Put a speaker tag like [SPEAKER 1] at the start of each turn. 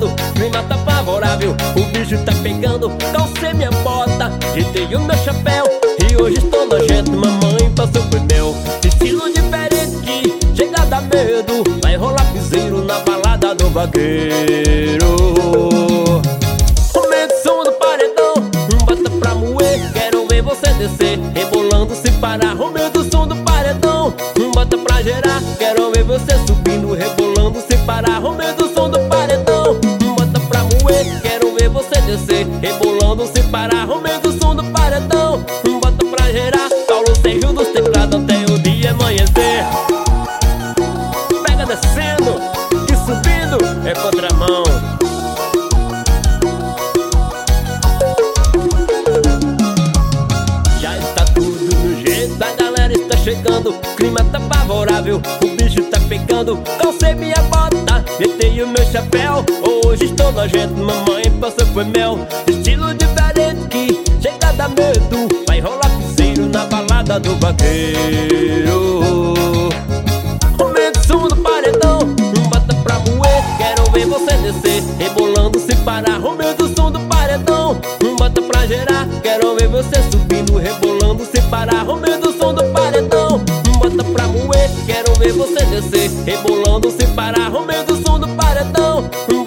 [SPEAKER 1] chegando, clima tá favorável, o bicho tá pegando. Calcei minha bota, jetei o meu chapéu e hoje estou nojento, mamãe passou por mel. Estilo diferente que chega a dar medo, vai rolar piseiro na balada do vaqueiro. Aumenta o som do paredão, bota pra moer, quero ver você descer, rebolando sem parar. Aumenta o som do paredão, bota pra gerar, quero ver você subindo, rebolando sem parar. Aumenta o som do paredão, bota pra moer, quero ver você descer, rebolando sem parar. Aumenta o som do paredão, bota pra gerar, Paulo Sérgio dos teclados até o dia amanhecer. Pega descendo e subindo é contramão. Já está tudo no jeito, a galera está chegando, o clima tá favorável, o bicho tá pegando. Calcei minha bota, jetei o meu chapéu, hoje estou nojento, mamãe passou por mel. Estilo diferente que chega a dar medo, vai rolar piseiro na balada do vaqueiro. Aumenta o som do paredão, bota pra moer, quero ver você descer, rebolando sem parar. Aumenta o som do paredão, bota pra gerar, quero ver você subindo, rebolando sem parar. Aumenta o som do paredão, bota pra moer, quero ver você descer, rebolando sem parar. Aumenta o som do paredão,